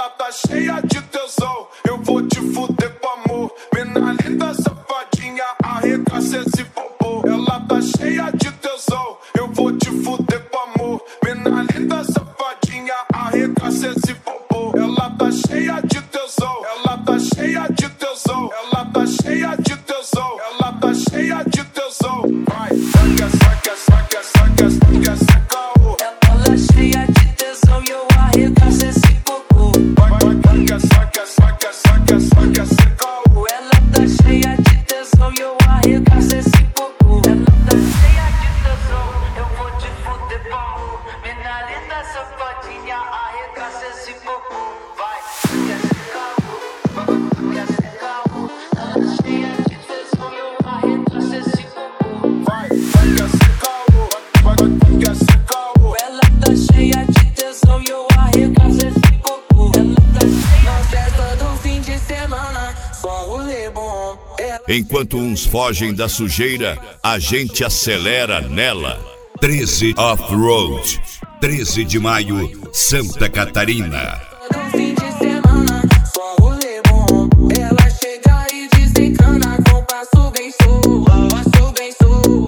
Ela tá cheia de tesão, eu vou te fuder com amor. Mina linda, safadinha, arregaça esse popô. Ela tá cheia de tesão, eu vou te fuder com amor. Mina linda, safadinha, arregaça esse popô. Ela tá cheia de tesão, ela tá cheia de tesão, ela tá cheia de tesão, ela tá cheia de tesão. Vai, saca, saca, saca, saca, saca, saca, oh. Ela cheia de tesão e eu arregaço esse popô. Vai, saca, saca, saca, saca, saca, oh. Ela tá cheia de tesão e eu arregaço esse popô. Ela tá cheia de tesão, eu vou te fuder com amor. Mina linda, safadinha, arregaça esse popô. Vai, quer ser calmo, quer ser calmo. Ela cheia de tesão e eu arregaço esse popô. Vai, quer ser calmo, quer ser calmo. Ela tá cheia de tesão e eu arregaço esse popô. Ela tá cheia na festa do fim de semana, só rolê bom. Enquanto uns fogem da sujeira, a gente acelera nela. 13 Off-Road, 13 de maio, Santa Catarina. No fim de semana, só rolê bom. Ela chega e desencana com passo bem sul. Passo bem sul.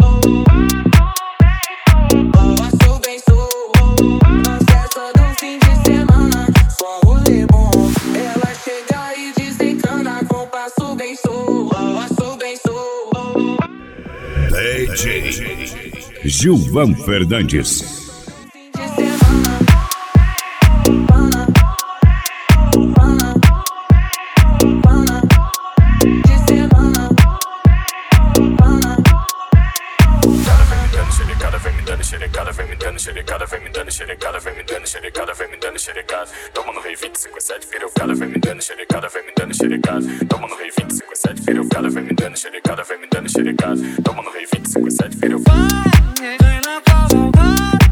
Passo bem sul. Na festa do fim de semana, só rolê bom. Ela chega e desencana com passo bem sul. Passo bem sul. DJ Gilvan Fernandes. Toma no rei 25/7, vira o cara, vem me dando xerecada, vem me dando xerecada. Toma no rei 25/7, vira o cara, vem me dando xerecada, vem me dando xerecada. Toma no rei 25/7, vira o cara.